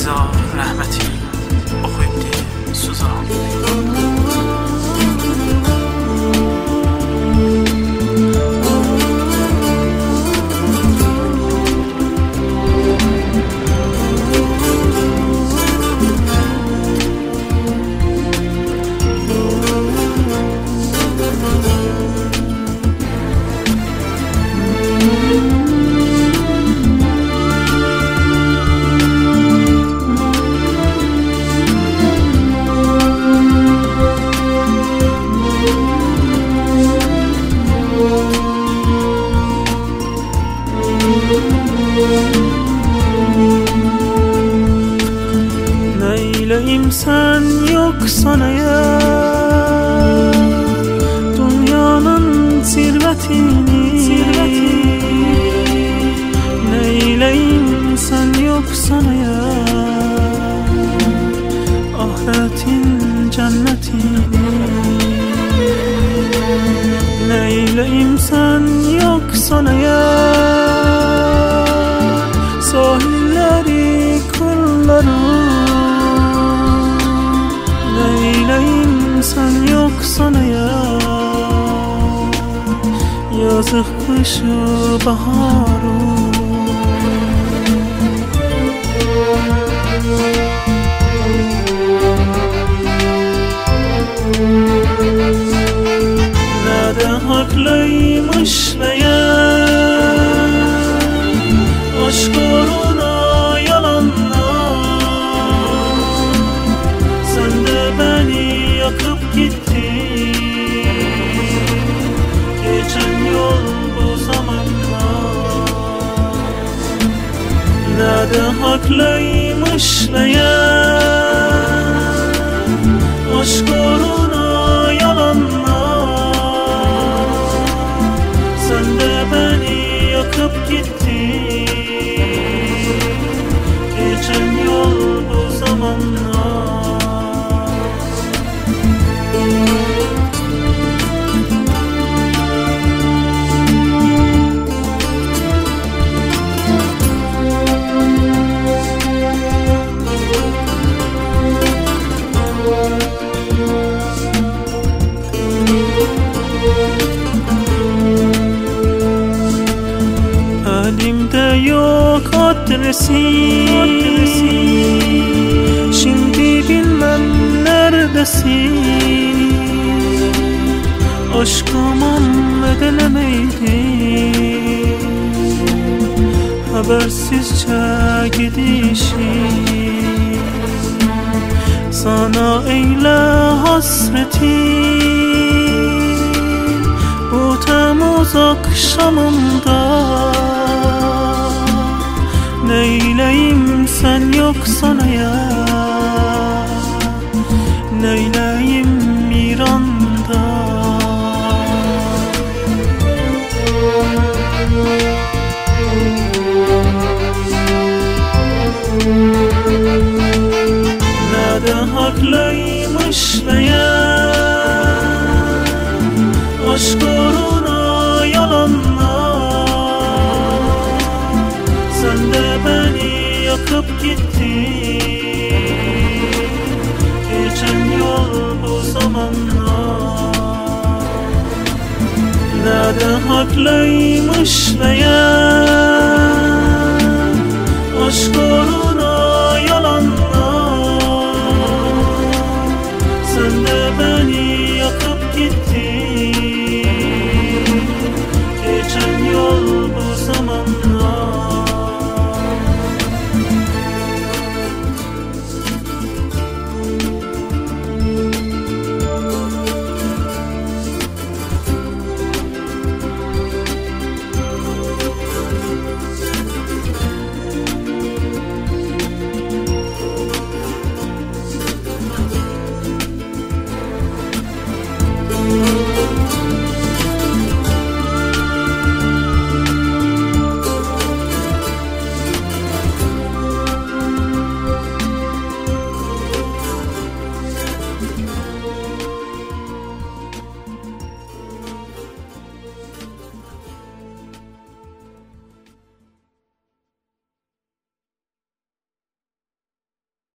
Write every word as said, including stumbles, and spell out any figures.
Rıza rəhmətin oxuyubdi Suzan. Neyleyim sen yoksan eğer dünyanın zirvetini, zirvetini. Neyleyim sen yoksan eğer ahiretin cennetini. Neyleyim sen yoksan eğer sahilleri, kırları. Neyleyim sen yoksan eğer yazık kışı baharı. Nerede haklıymış meğer aşk uğruna yalanlar. Sen de beni yakıp gittin geçen yol bu zamanlar. Nerede haklıymış meğer aşk uğruna yalanlar. Sen de beni yakıp gittin geçen yol bu zamanlar. Elimde yok adresi, adresi. Şimdi bilmem neredesin. Aşkıma ödenemeydi habersizce gidişi. Sana eyle hasreti bu Temmuz akşamında. Neyleyim sen yoksan eğer, neyleyim İran'da. Nerede haklıymış meğer aşk uğruna yalanlar. Sen de beni yakıp gittin geçen yol bu zamanlar. Nerede haklıymış meğer aşk uğruna yalanlar. Sen de beni yakıp gittin geçen yol bu zamanlar.